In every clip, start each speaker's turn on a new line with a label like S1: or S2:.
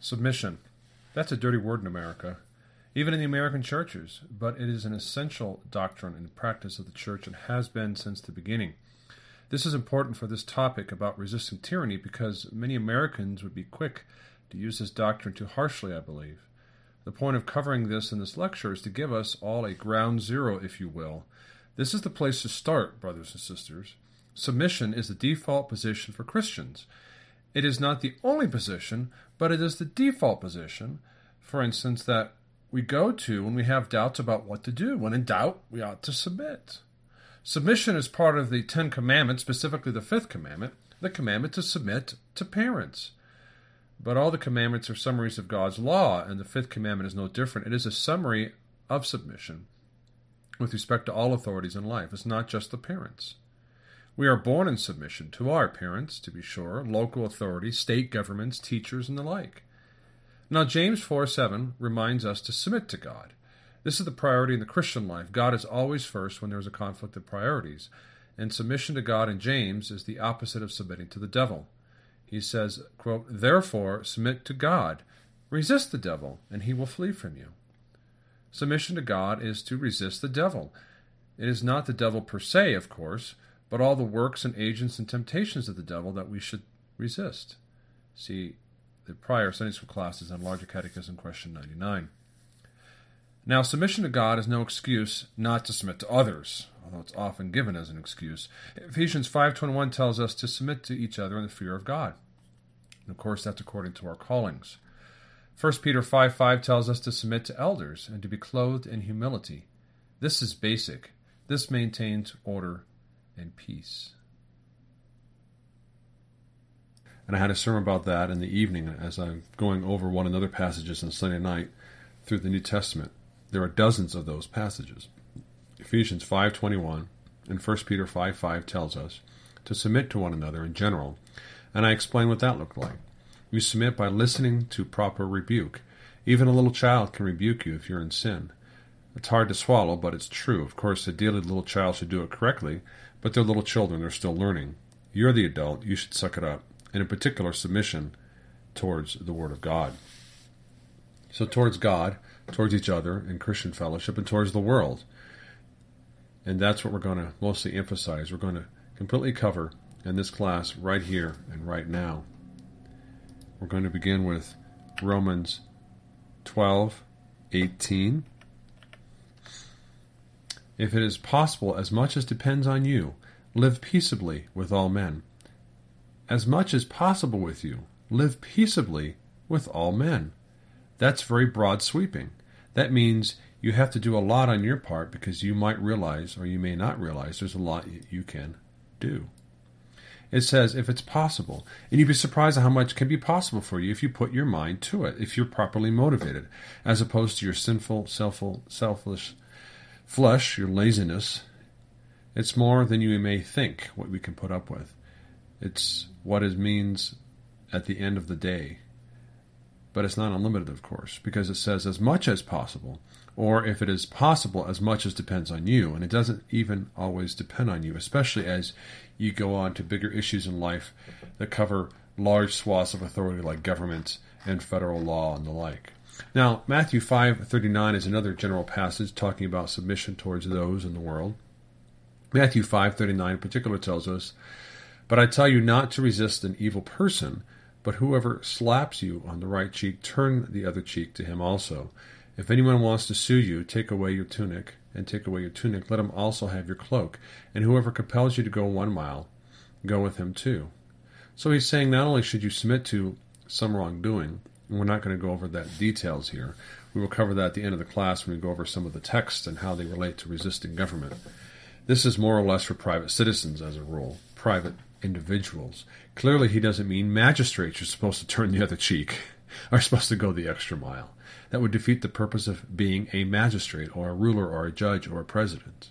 S1: Submission. That's a dirty word in America, even in the American churches, but it is an essential doctrine and practice of the church and has been since the beginning. This is important for this topic about resisting tyranny because many Americans would be quick to use this doctrine too harshly, I believe. The point of covering this in this lecture is to give us all a ground zero, if you will. This is the place to start, brothers and sisters. Submission is the default position for Christians. It is not the only position, but it is the default position, for instance, that we go to when we have doubts about what to do. When in doubt, we ought to submit. Submission is part of the Ten Commandments, specifically the fifth commandment, the commandment to submit to parents. But all the commandments are summaries of God's law, and the fifth commandment is no different. It is a summary of submission with respect to all authorities in life. It's not just the parents. We are born in submission to our parents, to be sure, local authorities, state governments, teachers, and the like. Now, James 4:7 reminds us to submit to God. This is the priority in the Christian life. God is always first when there is a conflict of priorities. And submission to God in James is the opposite of submitting to the devil. He says, quote, "Therefore submit to God, resist the devil, and he will flee from you." Submission to God is to resist the devil. It is not the devil per se, of course, but all the works and agents and temptations of the devil that we should resist. See the prior Sunday school classes on Larger Catechism, question 99. Now, submission to God is no excuse not to submit to others, although it's often given as an excuse. Ephesians 5:21 tells us to submit to each other in the fear of God. And of course, that's according to our callings. 1 Peter 5:5 tells us to submit to elders and to be clothed in humility. This is basic. This maintains order and peace. And I had a sermon about that in the evening as I'm going over one another passages on Sunday night through the New Testament. There are dozens of those passages. Ephesians 5:21 and 1 Peter 5:5 tells us to submit to one another in general, and I explain what that looked like. You submit by listening to proper rebuke. Even a little child can rebuke you if you're in sin. It's hard to swallow, but it's true. Of course, ideally the little child should do it correctly, but they're little children, they're still learning. You're the adult, you should suck it up, and in particular submission towards the Word of God. So towards God, towards each other in Christian fellowship, and towards the world. And that's what we're going to mostly emphasize. We're going to completely cover in this class right here and right now. We're going to begin with Romans 12:18. If it is possible, as much as depends on you, live peaceably with all men. As much as possible with you, live peaceably with all men. That's very broad sweeping. That means you have to do a lot on your part because you might realize, or you may not realize, there's a lot you can do. It says, if it's possible. And you'd be surprised at how much can be possible for you if you put your mind to it, if you're properly motivated, as opposed to your sinful, selfish flesh, your laziness. It's more than you may think what we can put up with. It's what it means at the end of the day. But it's not unlimited, of course, because it says as much as possible, or if it is possible, as much as depends on you. And it doesn't even always depend on you, especially as you go on to bigger issues in life that cover large swaths of authority like government and federal law and the like. Now, Matthew 5:39 is another general passage talking about submission towards those in the world. Matthew 5:39 in particular tells us, "But I tell you not to resist an evil person, but whoever slaps you on the right cheek, turn the other cheek to him also. If anyone wants to sue you, take away your tunic, and take away your tunic, let him also have your cloak. And whoever compels you to go 1 mile, go with him too." So he's saying not only should you submit to some wrongdoing, and we're not going to go over that details here. We will cover that at the end of the class when we go over some of the texts and how they relate to resisting government. This is more or less for private citizens as a rule, private individuals. Clearly he doesn't mean magistrates are supposed to turn the other cheek, are supposed to go the extra mile. That would defeat the purpose of being a magistrate or a ruler or a judge or a president.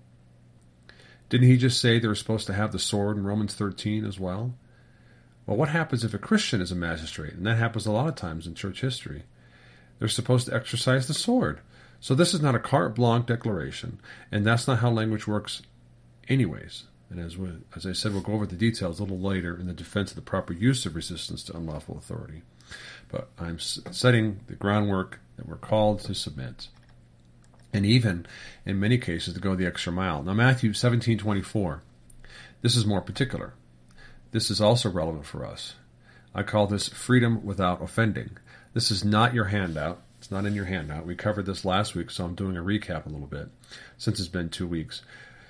S1: Didn't he just say they're supposed to have the sword in Romans 13 as well? Well, what happens if a Christian is a magistrate? And that happens a lot of times in church history. They're supposed to exercise the sword. So this is not a carte blanche declaration, and that's not how language works anyways. And as I said, we'll go over the details a little later in the defense of the proper use of resistance to unlawful authority. But I'm setting the groundwork that we're called to submit. And even, in many cases, to go the extra mile. Now, Matthew 17:24. This is more particular. This is also relevant for us. I call this freedom without offending. This is not your handout. It's not in your handout. We covered this last week, so I'm doing a recap a little bit, since it's been 2 weeks.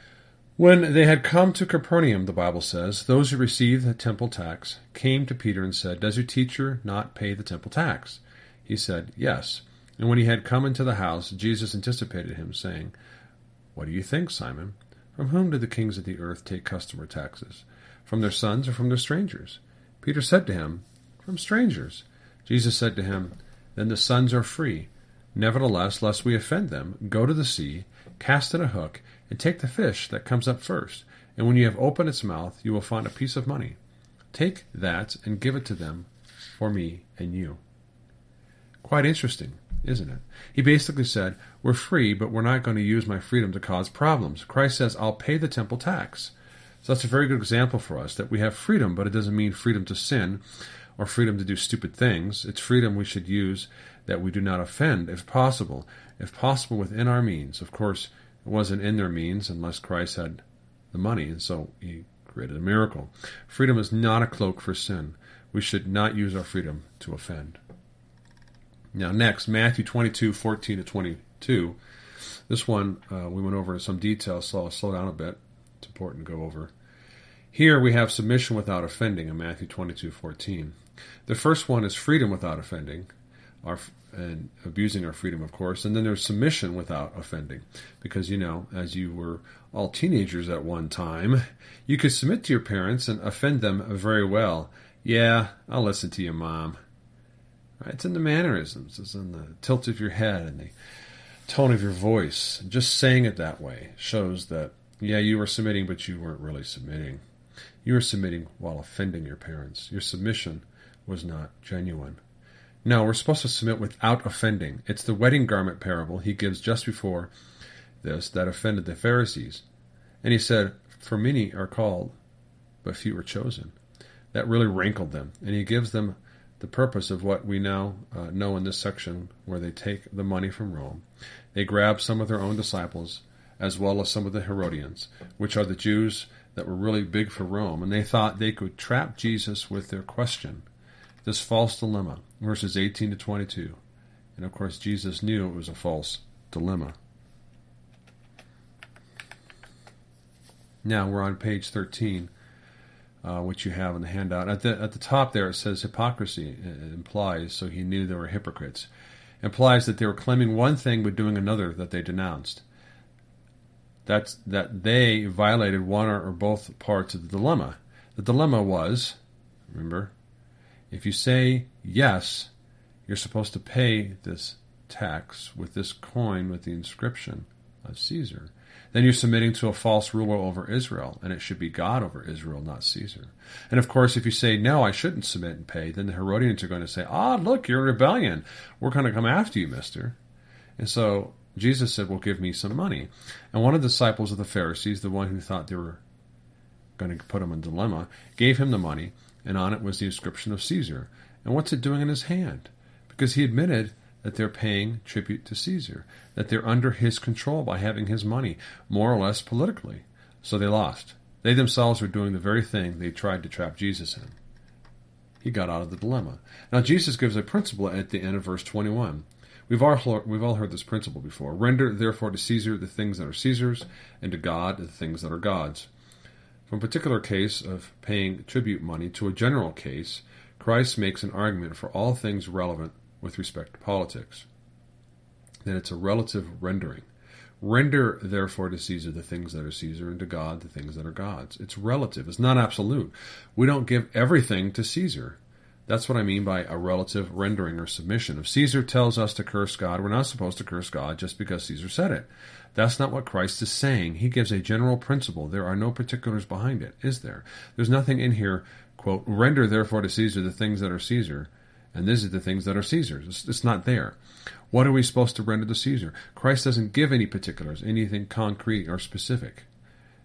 S1: When they had come to Capernaum, the Bible says, those who received the temple tax came to Peter and said, Does your teacher not pay the temple tax? He said, Yes. And when he had come into the house, Jesus anticipated him, saying, What do you think, Simon? From whom do the kings of the earth take custom or taxes? From their sons or from their strangers? Peter said to him, From strangers. Jesus said to him, Then the sons are free. Nevertheless, lest we offend them, go to the sea, cast in a hook, and take the fish that comes up first. And when you have opened its mouth, you will find a piece of money. Take that and give it to them for me and you. Quite interesting, isn't it? He basically said, we're free, but we're not going to use my freedom to cause problems. Christ says, I'll pay the temple tax. So that's a very good example for us, that we have freedom, but it doesn't mean freedom to sin or freedom to do stupid things. It's freedom we should use that we do not offend, if possible within our means. Of course, it wasn't in their means unless Christ had the money, and so he created a miracle. Freedom is not a cloak for sin. We should not use our freedom to offend. Now next, Matthew 22:14-22. This one we went over in some detail, so I'll slow down a bit. It's important to go over. Here we have submission without offending in Matthew 22:14. The first one is freedom without offending, and abusing our freedom, of course. And then there's submission without offending. Because, as you were all teenagers at one time, you could submit to your parents and offend them very well. Yeah, I'll listen to you, Mom. Right? It's in the mannerisms. It's in the tilt of your head and the tone of your voice. Just saying it that way shows that, yeah, you were submitting, but you weren't really submitting. You were submitting while offending your parents. Your submission was not genuine. No, we're supposed to submit without offending. It's the wedding garment parable he gives just before this that offended the Pharisees. And he said, For many are called, but few are chosen. That really rankled them. And he gives them the purpose of what we now know in this section, where they take the money from Rome. They grab some of their own disciples, as well as some of the Herodians, which are the Jews that were really big for Rome. And they thought they could trap Jesus with their question, this false dilemma, verses 18-22. And of course, Jesus knew it was a false dilemma. Now we're on page 13, which you have in the handout. At the top there it says hypocrisy. It implies, so he knew they were hypocrites. It implies that they were claiming one thing but doing another that they denounced. That they violated one or both parts of the dilemma. The dilemma was, remember, if you say yes, you're supposed to pay this tax with this coin with the inscription of Caesar, then you're submitting to a false ruler over Israel, and it should be God over Israel, not Caesar. And of course, if you say, no, I shouldn't submit and pay, then the Herodians are going to say, look, you're in rebellion. We're going to come after you, mister. And so Jesus said, well, give me some money. And one of the disciples of the Pharisees, the one who thought they were going to put him in a dilemma, gave him the money, and on it was the inscription of Caesar. And what's it doing in his hand? Because he admitted that they're paying tribute to Caesar, that they're under his control by having his money, more or less politically. So they lost. They themselves were doing the very thing they tried to trap Jesus in. He got out of the dilemma. Now Jesus gives a principle at the end of verse 21. We've all heard this principle before. Render therefore to Caesar the things that are Caesar's, and to God the things that are God's. From a particular case of paying tribute money to a general case, Christ makes an argument for all things relevant with respect to politics. That it's a relative rendering. Render, therefore, to Caesar the things that are Caesar, and to God the things that are God's. It's relative. It's not absolute. We don't give everything to Caesar. That's what I mean by a relative rendering or submission. If Caesar tells us to curse God, we're not supposed to curse God just because Caesar said it. That's not what Christ is saying. He gives a general principle. There are no particulars behind it, is there? There's nothing in here, quote, render therefore to Caesar the things that are Caesar, and these are the things that are Caesar's. It's not there. What are we supposed to render to Caesar? Christ doesn't give any particulars, anything concrete or specific.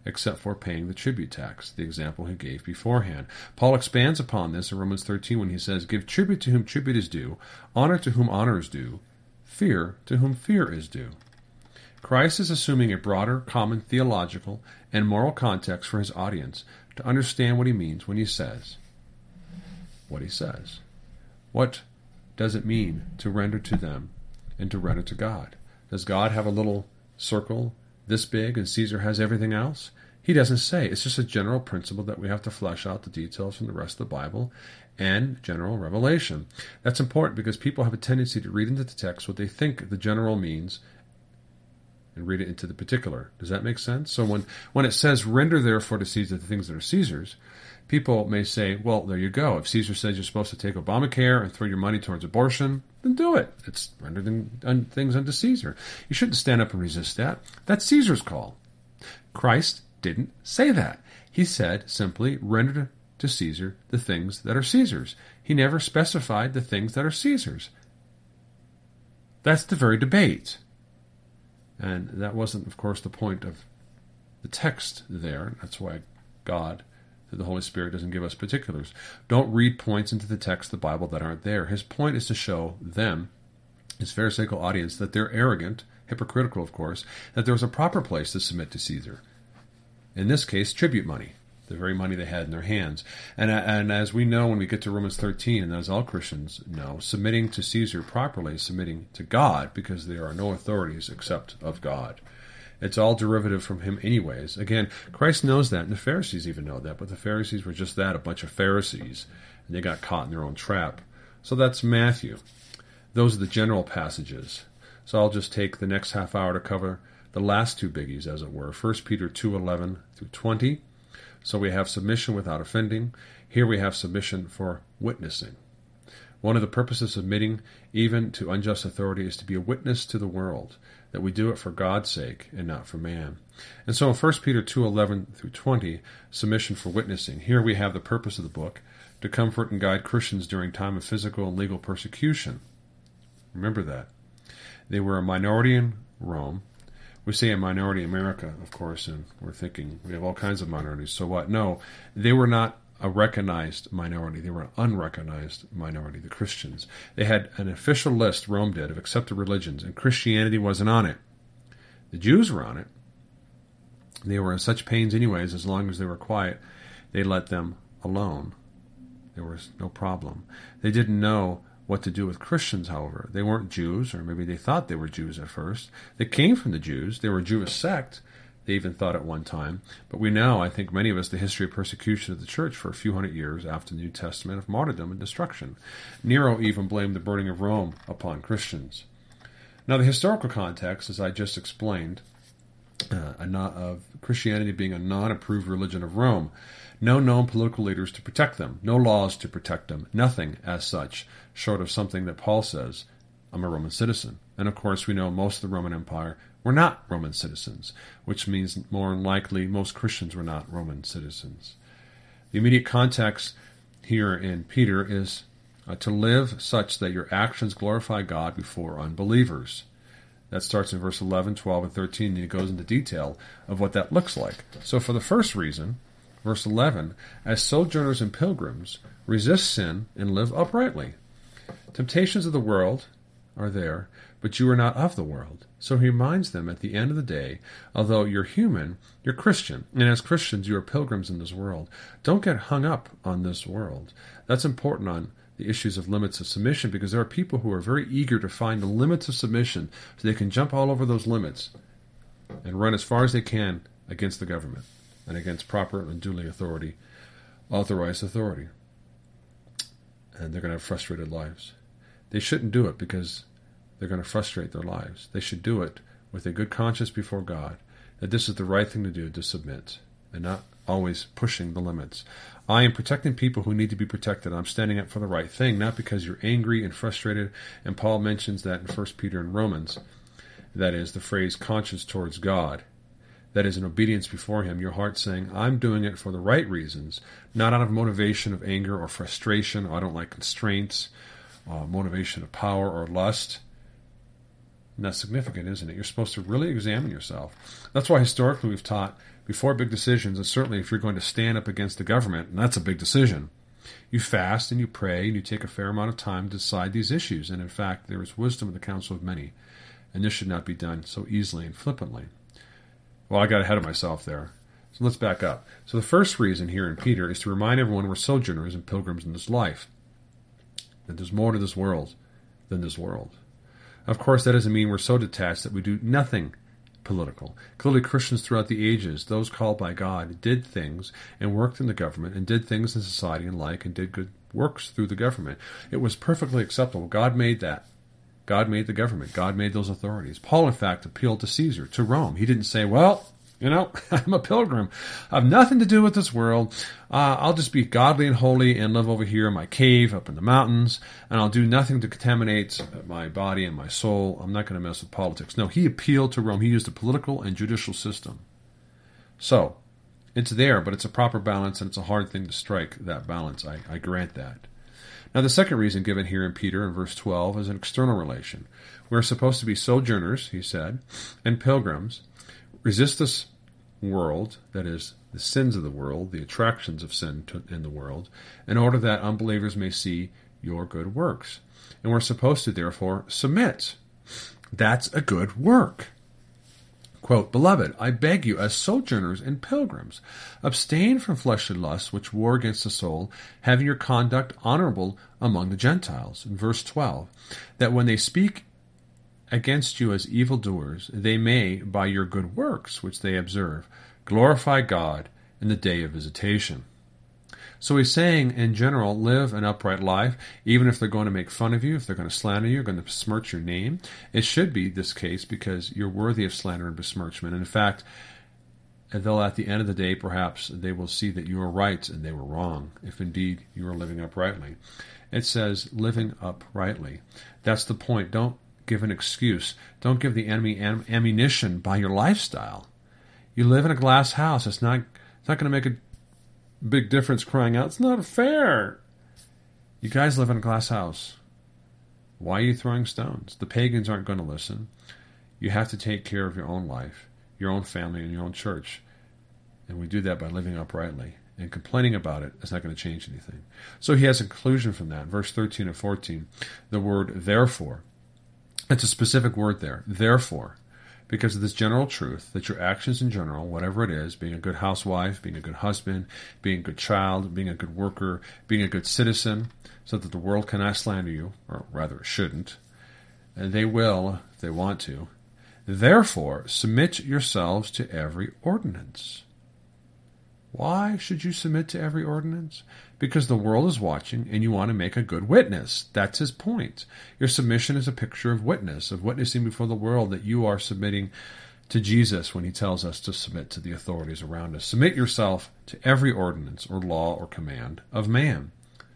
S1: except for paying the tribute tax, the example he gave beforehand. Paul expands upon this in Romans 13 when he says, "Give tribute to whom tribute is due, honor to whom honor is due, fear to whom fear is due." Christ is assuming a broader, common theological and moral context for his audience to understand what he means when he says what he says. What does it mean to render to them and to render to God? Does God have a little circle this big and Caesar has everything else? He doesn't say. It's just a general principle that we have to flesh out the details from the rest of the Bible and general revelation. That's important because people have a tendency to read into the text what they think the general means and read it into the particular. Does that make sense? So when it says, "Render therefore to Caesar the things that are Caesar's," people may say, well, there you go. If Caesar says you're supposed to take Obamacare and throw your money towards abortion, then do it. It's rendering things unto Caesar. You shouldn't stand up and resist that. That's Caesar's call. Christ didn't say that. He said simply, render to Caesar the things that are Caesar's. He never specified the things that are Caesar's. That's the very debate. And that wasn't, of course, the point of the text there. That's why God, through the Holy Spirit, doesn't give us particulars. Don't read points into the text of the Bible that aren't there. His point is to show them, his Pharisaical audience, that they're arrogant, hypocritical, of course, that there was a proper place to submit to Caesar. In this case, tribute money, the very money they had in their hands. And as we know when we get to Romans 13, and as all Christians know, submitting to Caesar properly is submitting to God, because there are no authorities except of God. It's all derivative from him anyways. Again, Christ knows that, and the Pharisees even know that, but the Pharisees were just that, a bunch of Pharisees, and they got caught in their own trap. So that's Matthew. Those are the general passages. So I'll just take the next half hour to cover the last two biggies, as it were. 1 Peter 2:11 through 20. So we have submission without offending. Here we have submission for witnessing. One of the purposes of submitting even to unjust authority is to be a witness to the world, that we do it for God's sake and not for man. And so in 1 Peter 2:11 through 20, submission for witnessing. Here we have the purpose of the book, to comfort and guide Christians during time of physical and legal persecution. Remember that. They were a minority in Rome. We say a minority in America, of course, and we're thinking we have all kinds of minorities, so what? No, they were not a recognized minority. They were an unrecognized minority, the Christians. They had an official list, Rome did, of accepted religions, and Christianity wasn't on it. The Jews were on it. They were in such pains anyways, as long as they were quiet, they let them alone. There was no problem. They didn't know what to do with Christians, however. They weren't Jews, or maybe they thought they were Jews at first. They came from the Jews. They were a Jewish sect. They even thought at one time. But we know, I think many of us, the history of persecution of the church for a few hundred years after the New Testament of martyrdom and destruction. Nero even blamed the burning of Rome upon Christians. Now, the historical context, as I just explained, of Christianity being a non-approved religion of Rome. No known political leaders to protect them. No laws to protect them. Nothing as such, short of something that Paul says, I'm a Roman citizen. And of course we know most of the Roman Empire were not Roman citizens, which means more than likely most Christians were not Roman citizens. The immediate context here in Peter is to live such that your actions glorify God before unbelievers. That starts in verse 11, 12, and 13, and it goes into detail of what that looks like. So for the first reason, verse 11, as sojourners and pilgrims, resist sin and live uprightly. Temptations of the world are there, but you are not of the world. So he reminds them at the end of the day, although you're human, you're Christian. And as Christians, you are pilgrims in this world. Don't get hung up on this world. That's important on the issues of limits of submission, because there are people who are very eager to find the limits of submission so they can jump all over those limits and run as far as they can against the government and against proper and duly authorized authority. And they're going to have frustrated lives. They shouldn't do it because they're going to frustrate their lives. They should do it with a good conscience before God, that this is the right thing to do, to submit, and not always pushing the limits. I am protecting people who need to be protected. I'm standing up for the right thing, not because you're angry and frustrated. And Paul mentions that in 1 Peter and Romans. That is the phrase conscience towards God. That is an obedience before him, your heart saying, I'm doing it for the right reasons, not out of motivation of anger or frustration, or I don't like constraints, motivation of power or lust. And that's significant, isn't it? You're supposed to really examine yourself. That's why historically we've taught before big decisions, and certainly if you're going to stand up against the government, and that's a big decision, you fast and you pray and you take a fair amount of time to decide these issues. And in fact, there is wisdom in the counsel of many. And this should not be done so easily and flippantly. Well, I got ahead of myself there. So let's back up. So the first reason here in Peter is to remind everyone we're sojourners and pilgrims in this life. That there's more to this world than this world. Of course, that doesn't mean we're so detached that we do nothing political. Clearly, Christians throughout the ages, those called by God, did things and worked in the government and did things in society and like and did good works through the government. It was perfectly acceptable. God made that. God made the government. God made those authorities. Paul, in fact, appealed to Caesar, to Rome. He didn't say, well, I'm a pilgrim. I have nothing to do with this world. I'll just be godly and holy and live over here in my cave up in the mountains, and I'll do nothing to contaminate my body and my soul. I'm not going to mess with politics. No, he appealed to Rome. He used a political and judicial system. So, it's there, but it's a proper balance, and it's a hard thing to strike, that balance. I grant that. Now, the second reason given here in Peter in verse 12 is an external relation. We're supposed to be sojourners, he said, and pilgrims. Resist this world, that is, the sins of the world, the attractions of sin in the world, in order that unbelievers may see your good works. And we're supposed to, therefore, submit. That's a good work. Quote, Beloved, I beg you, as sojourners and pilgrims, abstain from fleshly lusts which war against the soul, having your conduct honorable among the Gentiles. In verse 12, that when they speak against you as evildoers, they may, by your good works which they observe, glorify God in the day of visitation. So he's saying, in general, live an upright life, even if they're going to make fun of you, if they're going to slander you, going to besmirch your name. It should be this case because you're worthy of slander and besmirchment. And in fact, they'll, at the end of the day, perhaps they will see that you were right and they were wrong, if indeed you are living uprightly. It says, living uprightly. That's the point. Don't give an excuse. Don't give the enemy ammunition by your lifestyle. You live in a glass house. It's not going to make a big difference crying out, it's not fair. You guys live in a glass house. Why are you throwing stones? The pagans aren't going to listen. You have to take care of your own life, your own family, and your own church. And we do that by living uprightly. And complaining about it is not going to change anything. So he has a conclusion from that. Verse 13 and 14, the word therefore. It's a specific word there. Therefore. Because of this general truth, that your actions in general, whatever it is, being a good housewife, being a good husband, being a good child, being a good worker, being a good citizen, so that the world cannot slander you, or rather it shouldn't, and they will if they want to. Therefore, submit yourselves to every ordinance. Why should you submit to every ordinance? Because the world is watching and you want to make a good witness. That's his point. Your submission is a picture of witness, of witnessing before the world that you are submitting to Jesus when he tells us to submit to the authorities around us. Submit yourself to every ordinance or law or command of man.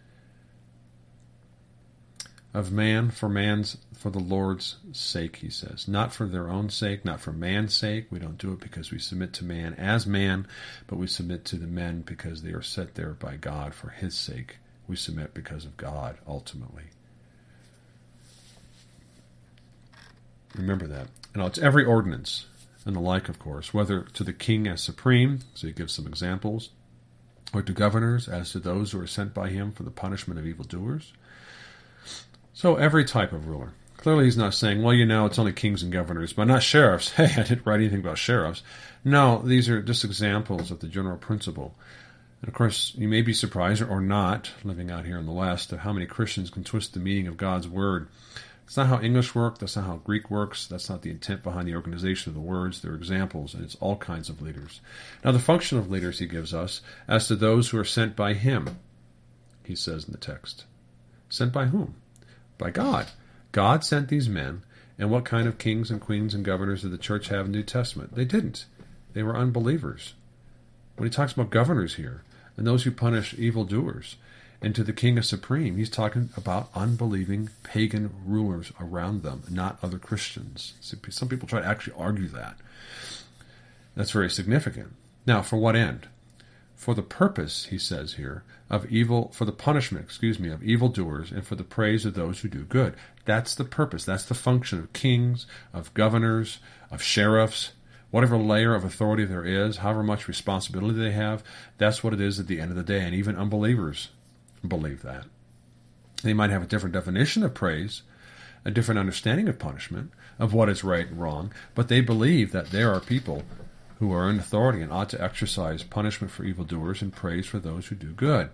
S1: Of man, for the Lord's sake, he says. Not for their own sake, not for man's sake. We don't do it because we submit to man as man, but we submit to the men because they are set there by God for his sake. We submit because of God, ultimately. Remember that. And it's every ordinance and the like, of course, whether to the king as supreme, so he gives some examples, or to governors as to those who are sent by him for the punishment of evildoers. So every type of ruler. Clearly he's not saying, well, it's only kings and governors, but not sheriffs. Hey, I didn't write anything about sheriffs. No, these are just examples of the general principle. And of course, you may be surprised or not, living out here in the West, of how many Christians can twist the meaning of God's word. It's not how English works. That's not how Greek works. That's not the intent behind the organization of the words. They're examples, and it's all kinds of leaders. Now, the function of leaders he gives us, as to those who are sent by him, he says in the text. Sent by whom? By God. God sent these men, and what kind of kings and queens and governors did the church have in the New Testament? They didn't. They were unbelievers. When he talks about governors here, and those who punish evildoers, and to the king as supreme, he's talking about unbelieving pagan rulers around them, not other Christians. Some people try to actually argue that. That's very significant. Now, for what end? for the purpose, he says here, for the punishment, of evildoers, and for the praise of those who do good. That's the purpose. That's the function of kings, of governors, of sheriffs, whatever layer of authority there is, however much responsibility they have. That's what it is at the end of the day. And even unbelievers believe that. They might have a different definition of praise, a different understanding of punishment, of what is right and wrong, but they believe that there are people who are in authority and ought to exercise punishment for evildoers and praise for those who do good.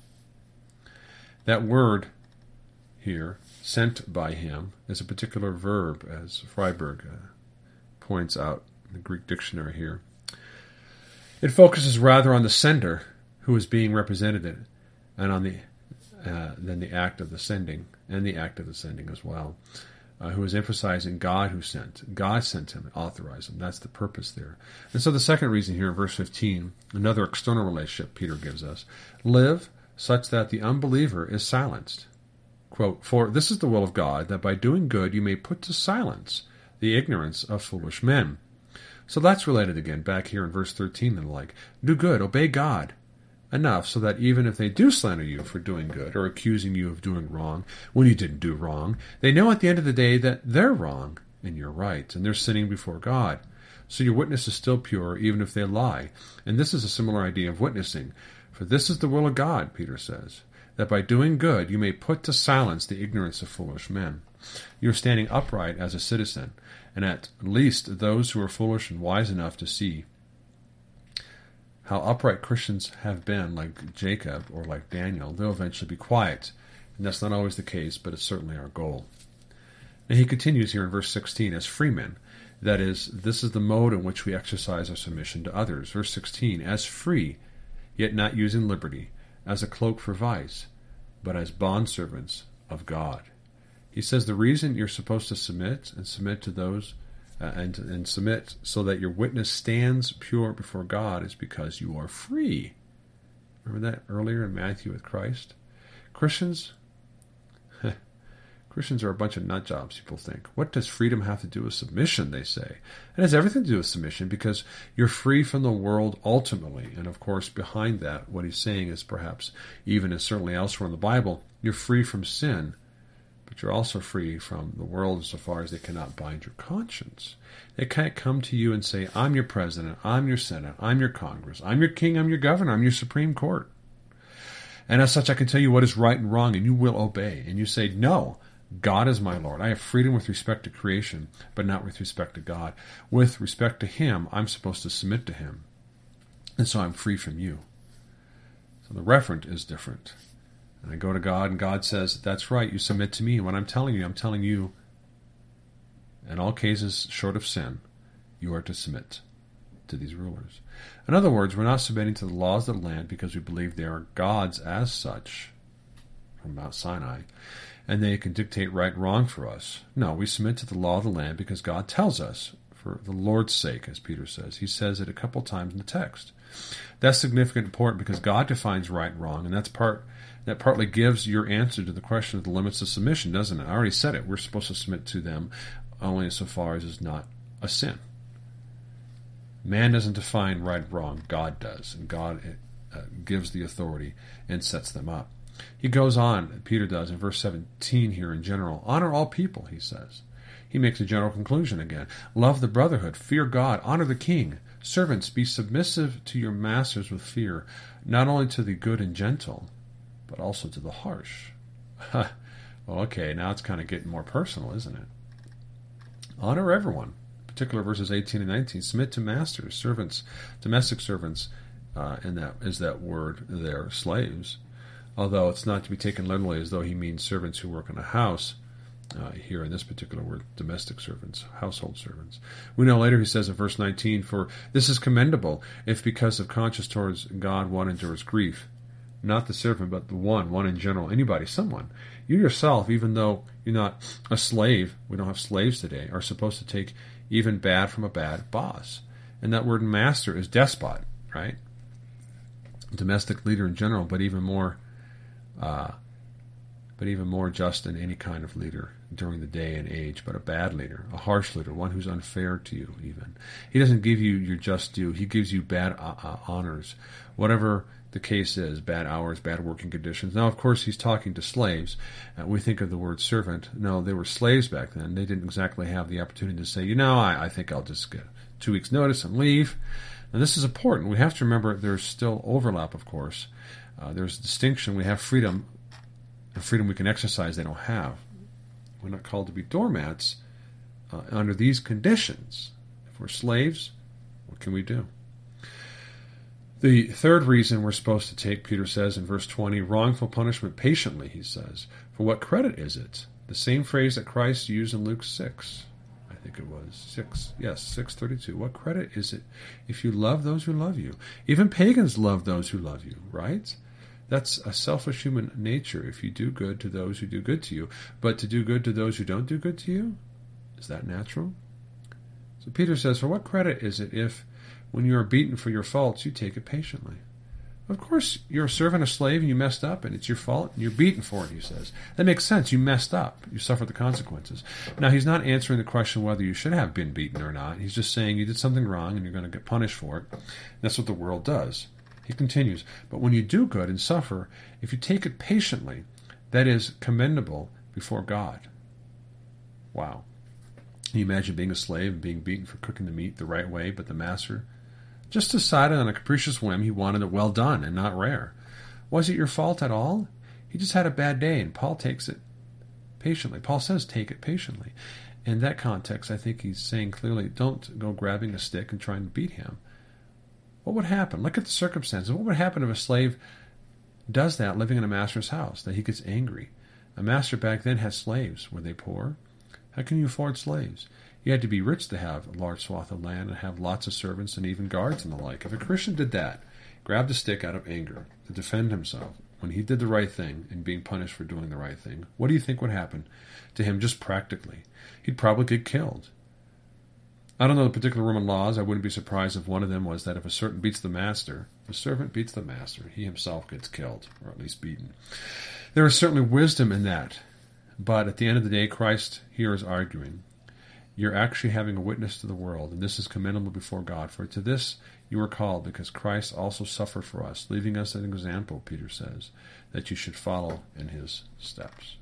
S1: That word here, sent by him, is a particular verb, as Freiberg points out in the Greek dictionary here. It focuses rather on the sender who is being represented, and on than the act of the sending, and the act of the sending as well. Who is emphasizing God who sent. God sent him and authorized him. That's the purpose there. And so the second reason here in verse 15, another external relationship Peter gives us, live such that the unbeliever is silenced. Quote, for this is the will of God, that by doing good you may put to silence the ignorance of foolish men. So that's related again back here in verse 13 and the like. Do good, obey God. Enough so that even if they do slander you for doing good or accusing you of doing wrong when you didn't do wrong, they know at the end of the day that they're wrong and you're right, and they're sinning before God. So your witness is still pure even if they lie. And this is a similar idea of witnessing. For this is the will of God, Peter says, that by doing good you may put to silence the ignorance of foolish men. You're standing upright as a citizen, and at least those who are foolish and wise enough to see how upright Christians have been, like Jacob or like Daniel, they'll eventually be quiet. And that's not always the case, but it's certainly our goal. And he continues here in verse 16, as freemen. That is, this is the mode in which we exercise our submission to others. Verse 16, as free, yet not using liberty, as a cloak for vice, but as bondservants of God. He says the reason you're supposed to submit to those and submit so that your witness stands pure before God is because you are free. Remember that earlier in Matthew with Christ? Christians are a bunch of nut jobs, people think. What does freedom have to do with submission, they say? It has everything to do with submission because you're free from the world ultimately. And of course, behind that, what he's saying is perhaps, even as certainly elsewhere in the Bible, you're free from sin. But you're also free from the world insofar as they cannot bind your conscience. They can't come to you and say, I'm your president, I'm your senate, I'm your Congress, I'm your king, I'm your governor, I'm your Supreme Court. And as such, I can tell you what is right and wrong, and you will obey. And you say, no, God is my Lord. I have freedom with respect to creation, but not with respect to God. With respect to him, I'm supposed to submit to him. And so I'm free from you. So the referent is different. And I go to God, and God says, that's right, you submit to me. And what I'm telling you, in all cases short of sin, you are to submit to these rulers. In other words, we're not submitting to the laws of the land because we believe they are God's as such, from Mount Sinai, and they can dictate right and wrong for us. No, we submit to the law of the land because God tells us, for the Lord's sake, as Peter says. He says it a couple times in the text. That's significant and important because God defines right and wrong, and that partly gives your answer to the question of the limits of submission, doesn't it? I already said it. We're supposed to submit to them only insofar as it's not a sin. Man doesn't define right and wrong. God does, and God gives the authority and sets them up. He goes on, Peter does, in verse 17 here in general. Honor all people, he says. He makes a general conclusion again. Love the brotherhood, fear God, honor the king. Servants, be submissive to your masters with fear, not only to the good and gentle, but also to the harsh. Well, okay, now it's kind of getting more personal, isn't it? Honor everyone. In particular, verses 18 and 19. Submit to masters, servants, domestic servants, and that is that word there, slaves. Although it's not to be taken literally as though he means servants who work in a house. Here in this particular word, domestic servants, household servants. We know later he says in verse 19, for this is commendable, if because of conscience towards God one endures grief. Not the servant, but the one in general, anybody, someone. You yourself, even though you're not a slave, we don't have slaves today, are supposed to take even bad from a bad boss. And that word master is despot, right? Domestic leader in general, but even more but even more just than any kind of leader during the day and age, but a bad leader, a harsh leader, one who's unfair to you even. He doesn't give you your just due. He gives you bad honors, whatever the case is, bad hours, bad working conditions. Now, of course, he's talking to slaves. We think of the word servant. No, they were slaves back then. They didn't exactly have the opportunity to say, I think I'll just get 2 weeks' notice and leave. And this is important. We have to remember there's still overlap, of course. There's a distinction. We have freedom, and freedom we can exercise they don't have. We're not called to be doormats under these conditions. If we're slaves, what can we do? The third reason we're supposed to take, Peter says in verse 20, wrongful punishment patiently, he says. For what credit is it? The same phrase that Christ used in Luke 6. I think it was 6. Yes, 6:32. What credit is it if you love those who love you? Even pagans love those who love you, right? That's a selfish human nature if you do good to those who do good to you. But to do good to those who don't do good to you, is that natural? So Peter says, for what credit is it if, when you are beaten for your faults, you take it patiently? Of course, you're a servant, a slave, and you messed up, and it's your fault, and you're beaten for it, he says. That makes sense. You messed up. You suffered the consequences. Now, he's not answering the question whether you should have been beaten or not. He's just saying you did something wrong, and you're going to get punished for it. That's what the world does. He continues, but when you do good and suffer, if you take it patiently, that is commendable before God. Wow. Can you imagine being a slave and being beaten for cooking the meat the right way, but the master just decided on a capricious whim he wanted it well done and not rare? Was it your fault at all? He just had a bad day, and Paul takes it patiently. Paul says, take it patiently. In that context, I think he's saying clearly, don't go grabbing a stick and trying to beat him. What would happen? Look at the circumstances. What would happen if a slave does that living in a master's house, that he gets angry? A master back then had slaves. Were they poor? How can you afford slaves? You had to be rich to have a large swath of land and have lots of servants and even guards and the like. If a Christian did that, grabbed a stick out of anger to defend himself when he did the right thing and being punished for doing the right thing, what do you think would happen to him just practically? He'd probably get killed. I don't know the particular Roman laws. I wouldn't be surprised if one of them was that if a servant beats the master, the servant beats the master, he himself gets killed, or at least beaten. There is certainly wisdom in that, but at the end of the day, Christ here is arguing. You're actually having a witness to the world, and this is commendable before God. For to this you are called, because Christ also suffered for us, leaving us an example, Peter says, that you should follow in his steps.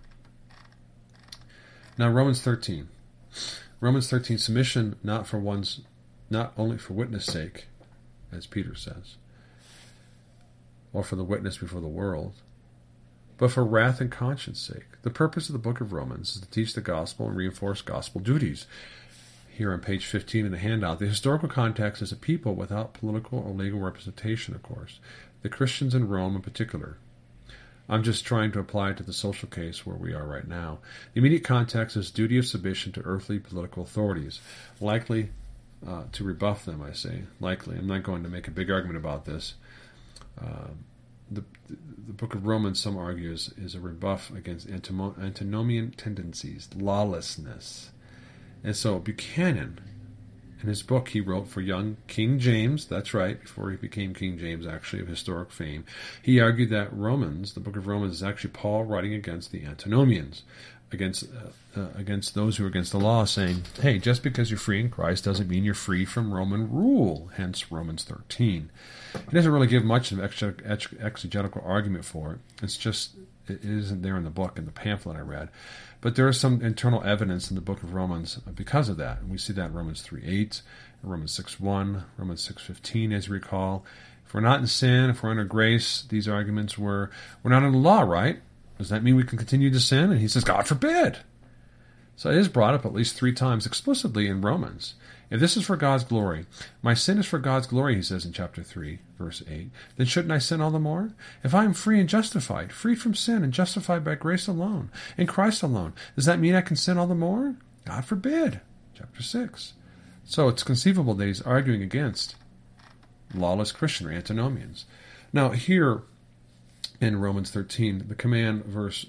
S1: Now, Romans 13. Romans 13, submission not only for witness' sake, as Peter says, or for the witness before the world, but for wrath and conscience sake. The purpose of the book of Romans is to teach the gospel and reinforce gospel duties. Here on page 15 in the handout, the historical context is a people without political or legal representation, of course, the Christians in Rome in particular. I'm just trying to apply it to the social case where we are right now. The immediate context is duty of submission to earthly political authorities, likely to rebuff them, I say. Likely. I'm not going to make a big argument about this. The book of Romans, some argue, is a rebuff against antinomian tendencies, lawlessness. And so Buchanan, in his book he wrote for young King James, that's right, before he became King James, actually, of historic fame, he argued that Romans, the book of Romans, is actually Paul writing against the antinomians, against those who are against the law, saying, hey, just because you're free in Christ doesn't mean you're free from Roman rule, hence Romans 13. He doesn't really give much of exegetical argument for it. It isn't there in the book, in the pamphlet I read. But there is some internal evidence in the book of Romans because of that. And we see that in Romans 3:8, Romans 6:1, Romans 6:15, as you recall. If we're not in sin, if we're under grace, these arguments we're not under the law, right? Does that mean we can continue to sin? And he says, God forbid. So it is brought up at least 3 times explicitly in Romans. If this is for God's glory, my sin is for God's glory, he says in chapter 3, verse 8, then shouldn't I sin all the more? If I am free and justified, freed from sin and justified by grace alone, in Christ alone, does that mean I can sin all the more? God forbid. Chapter 6. So it's conceivable that he's arguing against lawless Christian or antinomians. Now here in Romans 13, the command, verse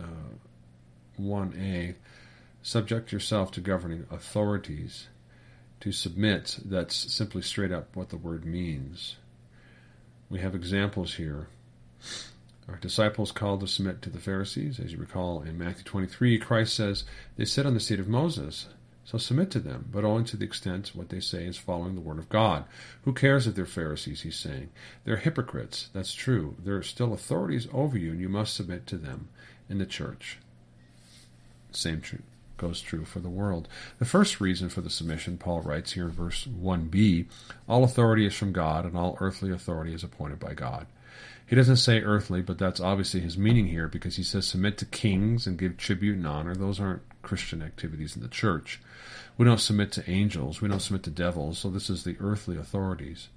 S1: 1a, subject yourself to governing authorities, to submit, that's simply straight up what the word means. We have examples here Our disciples called to submit to the Pharisees. As you recall in Matthew 23, Christ says, they sit on the seat of Moses, so submit to them, but only to the extent what they say is following the word of God. Who cares if they're Pharisees, he's saying. They're hypocrites, that's true. They're still authorities over you, and you must submit to them in the church. Same goes true for the world. The first reason for the submission, Paul writes here in verse 1b, all authority is from God, and all earthly authority is appointed by God. He doesn't say earthly, but that's obviously his meaning here, because he says submit to kings and give tribute and honor. Those aren't Christian activities in the church. We don't submit to angels. We don't submit to devils. So this is the earthly authorities.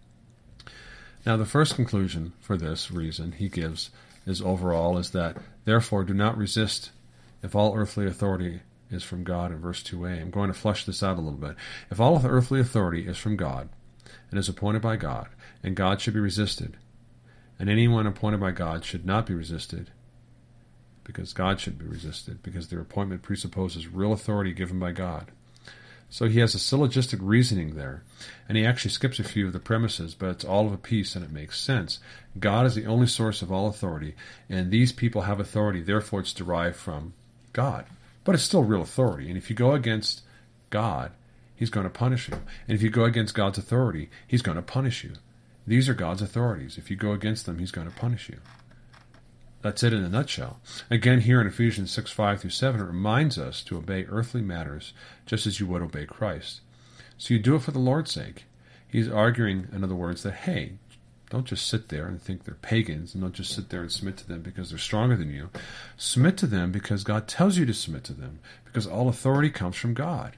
S1: Now, the first conclusion for this reason he gives is overall is that, therefore, do not resist if all earthly authority is from God in verse 2a. I'm going to flesh this out a little bit. If all earthly authority is from God and is appointed by God, and God should be resisted, and anyone appointed by God should not be resisted, because God should be resisted, because their appointment presupposes real authority given by God. So he has a syllogistic reasoning there, and he actually skips a few of the premises, but it's all of a piece and it makes sense. God is the only source of all authority, and these people have authority, therefore it's derived from God. But it's still real authority, and if you go against God, he's going to punish you. And if you go against God's authority, he's going to punish you. These are God's authorities. If you go against them, he's going to punish you. That's it in a nutshell. Again, here in Ephesians 6:5-7, it reminds us to obey earthly matters just as you would obey Christ. So you do it for the Lord's sake. He's arguing, in other words, that, hey, don't just sit there and think they're pagans, and don't just sit there and submit to them because they're stronger than you. Submit to them because God tells you to submit to them, because all authority comes from God.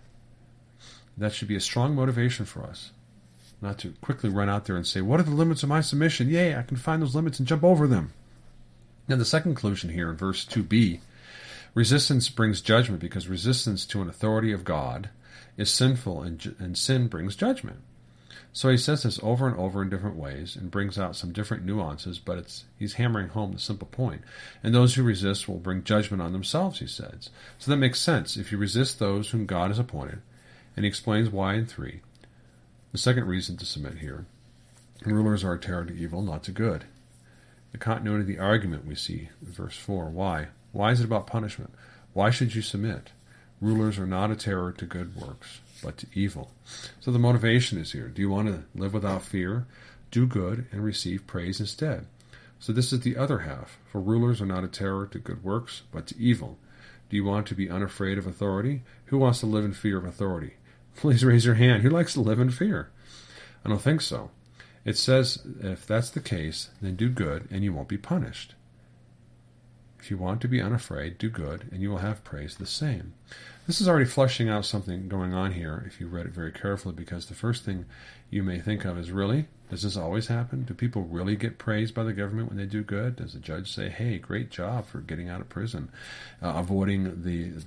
S1: That should be a strong motivation for us. Not to quickly run out there and say, what are the limits of my submission? Yay, I can find those limits and jump over them. Now, the second conclusion here in verse 2b, resistance brings judgment, because resistance to an authority of God is sinful, and sin brings judgment. So he says this over and over in different ways and brings out some different nuances, but he's hammering home the simple point. And those who resist will bring judgment on themselves, he says. So that makes sense. If you resist those whom God has appointed, and he explains why in 3. The second reason to submit here, rulers are a terror to evil, not to good. The continuity of the argument we see in verse 4. Why? Why is it about punishment? Why should you submit? Rulers are not a terror to good works, but to evil. So the motivation is here. Do you want to live without fear? Do good and receive praise instead. So this is the other half. For rulers are not a terror to good works, but to evil. Do you want to be unafraid of authority? Who wants to live in fear of authority? Please raise your hand. Who likes to live in fear? I don't think so. It says, if that's the case, then do good and you won't be punished. If you want to be unafraid, do good and you will have praise the same. This is already fleshing out something going on here if you read it very carefully, because the first thing you may think of is, really? Does this always happen? Do people really get praised by the government when they do good? Does the judge say, hey, great job for getting out of prison, avoiding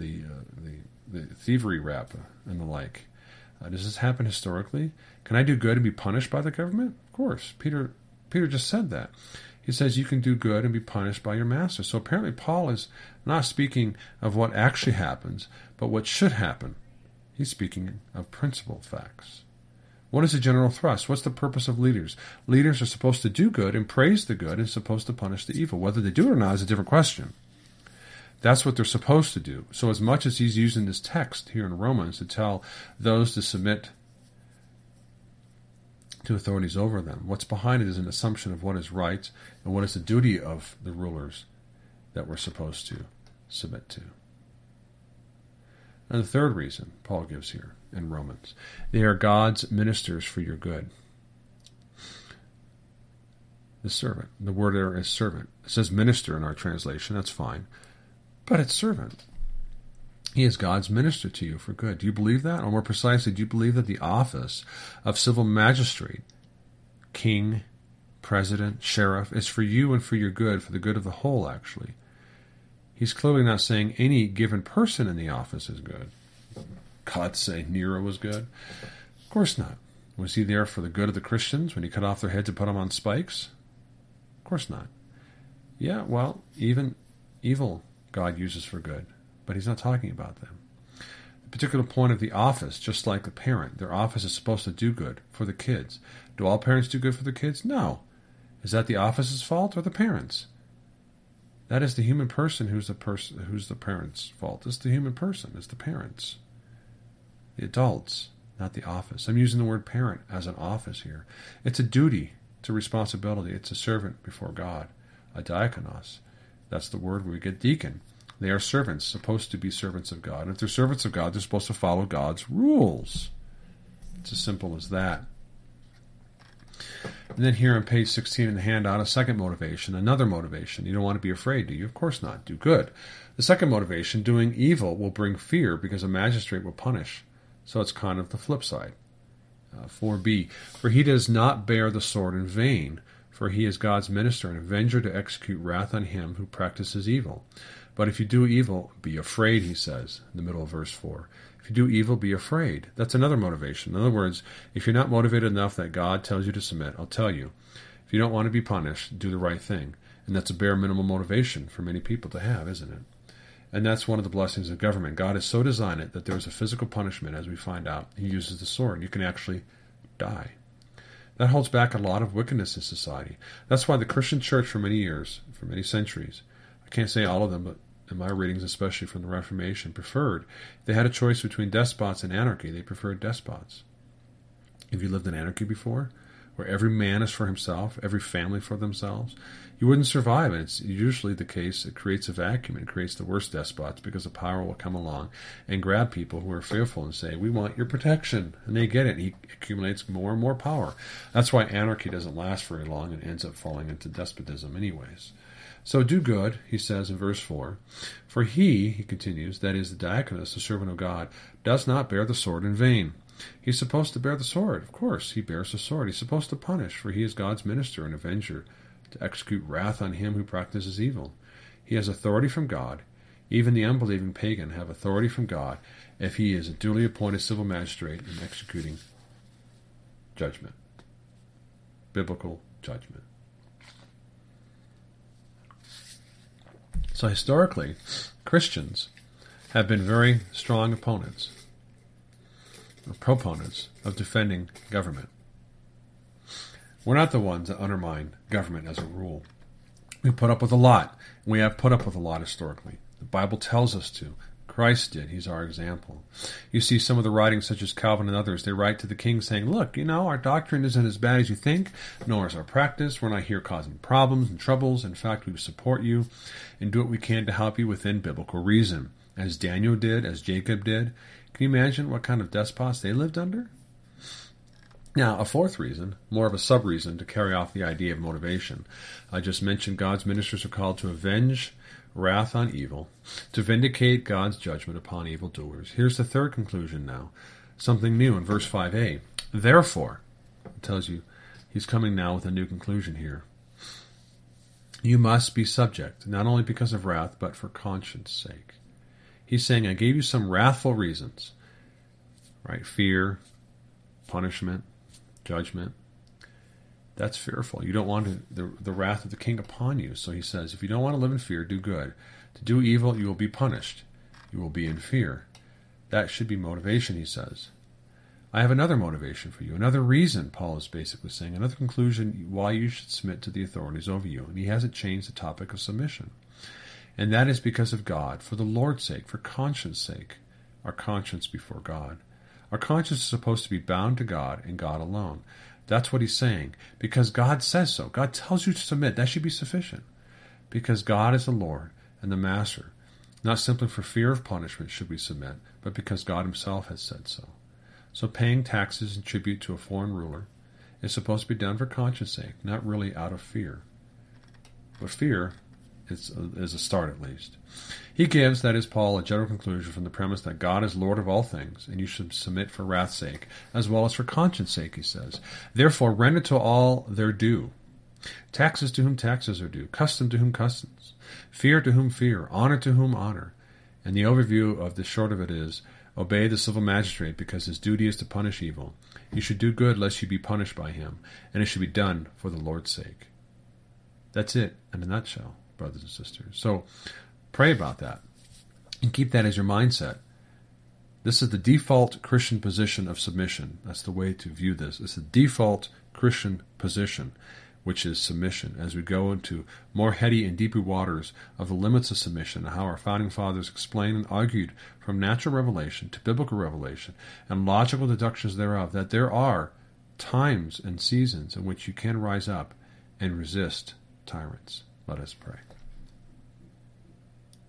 S1: the thievery rap and the like? Does this happen historically? Can I do good and be punished by the government? Of course. Peter just said that. He says you can do good and be punished by your master. So apparently Paul is not speaking of what actually happens, but what should happen. He's speaking of principled facts. What is the general thrust? What's the purpose of leaders? Leaders are supposed to do good and praise the good and supposed to punish the evil. Whether they do it or not is a different question. That's what they're supposed to do. So as much as he's using this text here in Romans to tell those to submit to authorities over them, what's behind it is an assumption of what is right and what is the duty of the rulers that we're supposed to submit to. And the third reason Paul gives here in Romans, they are God's ministers for your good. The servant, the word there is servant. It says minister in our translation, that's fine. But it's servant. He is God's minister to you for good. Do you believe that? Or more precisely, do you believe that the office of civil magistrate, king, president, sheriff, is for you and for your good, for the good of the whole, actually? He's clearly not saying any given person in the office is good. God say Nero was good? Of course not. Was he there for the good of the Christians when he cut off their heads and put them on spikes? Of course not. Yeah, well, even evil God uses for good, but he's not talking about them. The particular point of the office, just like the parent, their office is supposed to do good for the kids. Do all parents do good for the kids? No. Is that the office's fault or the parents'? That is the human person who's the parent's fault. It's the human person. It's the parents. The adults, not the office. I'm using the word parent as an office here. It's a duty. It's a responsibility. It's a servant before God. A diakonos. That's the word where we get deacon. They are servants, supposed to be servants of God. And if they're servants of God, they're supposed to follow God's rules. It's as simple as that. And then here on page 16 in the handout, a second motivation, another motivation. You don't want to be afraid, do you? Of course not. Do good. The second motivation, doing evil, will bring fear because a magistrate will punish. So it's kind of the flip side. 4b, for he does not bear the sword in vain, for he is God's minister and avenger to execute wrath on him who practices evil. But if you do evil, be afraid, he says, in the middle of verse 4. If you do evil, be afraid. That's another motivation. In other words, if you're not motivated enough that God tells you to submit, I'll tell you. If you don't want to be punished, do the right thing. And that's a bare minimum motivation for many people to have, isn't it? And that's one of the blessings of government. God has so designed it that there's a physical punishment, as we find out. He uses the sword. You can actually die. That holds back a lot of wickedness in society. That's why the Christian church for many years, for many centuries, I can't say all of them, but in my readings, especially from the Reformation, preferred, if they had a choice between despots and anarchy, they preferred despots. Have you lived in anarchy before? Where every man is for himself, every family for themselves? You wouldn't survive, and it's usually the case. It creates a vacuum and creates the worst despots because the power will come along and grab people who are fearful and say, we want your protection. And they get it. He accumulates more and more power. That's why anarchy doesn't last very long and ends up falling into despotism anyways. So do good, he says in verse 4. For he continues, that is the diaconus, the servant of God, does not bear the sword in vain. He's supposed to bear the sword. Of course, he bears the sword. He's supposed to punish, for he is God's minister and avenger, to execute wrath on him who practices evil. He has authority from God. Even the unbelieving pagan have authority from God if he is a duly appointed civil magistrate in executing judgment. Biblical judgment. So historically, Christians have been very strong opponents, or proponents, of defending government. We're not the ones that undermine government as a rule. We put up with a lot. We have put up with a lot historically. The Bible tells us to. Christ did. He's our example. You see some of the writings, such as Calvin and others, they write to the king saying, look, our doctrine isn't as bad as you think, nor is our practice. We're not here causing problems and troubles. In fact, we support you and do what we can to help you within biblical reason, as Daniel did, as Jacob did. Can you imagine what kind of despots they lived under? Now, a fourth reason, more of a sub-reason to carry off the idea of motivation. I just mentioned God's ministers are called to avenge wrath on evil, to vindicate God's judgment upon evildoers. Here's the third conclusion now, something new in verse 5a. Therefore, it tells you he's coming now with a new conclusion here. You must be subject, not only because of wrath, but for conscience sake. He's saying, I gave you some wrathful reasons, right? Fear, punishment, judgment. That's fearful. You don't want the wrath of the king upon you. So he says, if you don't want to live in fear, do good. To do evil, you will be punished. You will be in fear. That should be motivation, he says. I have another motivation for you. Another reason, Paul is basically saying. Another conclusion why you should submit to the authorities over you. And he hasn't changed the topic of submission. And that is because of God, for the Lord's sake, for conscience sake. Our conscience before God. Our conscience is supposed to be bound to God and God alone. That's what he's saying. Because God says so. God tells you to submit. That should be sufficient. Because God is the Lord and the Master. Not simply for fear of punishment should we submit, but because God himself has said so. So paying taxes and tribute to a foreign ruler is supposed to be done for conscience sake, not really out of fear. But fear is a start at least. He gives, that is Paul, a general conclusion from the premise that God is Lord of all things, and you should submit for wrath's sake, as well as for conscience sake, he says. Therefore, render to all their due. Taxes to whom taxes are due, custom to whom customs, fear to whom fear, honor to whom honor. And the overview of the short of it is, obey the civil magistrate, because his duty is to punish evil. You should do good lest you be punished by him, and it should be done for the Lord's sake. That's it in a nutshell, brothers and sisters. So, pray about that and keep that as your mindset. This is the default Christian position of submission. That's the way to view this. It's the default Christian position. which is submission, as we go into more heady and deeper waters of the limits of submission and how our founding fathers explained and argued from natural revelation to biblical revelation and logical deductions thereof, that there are times and seasons in which you can rise up and resist tyrants. Let us pray.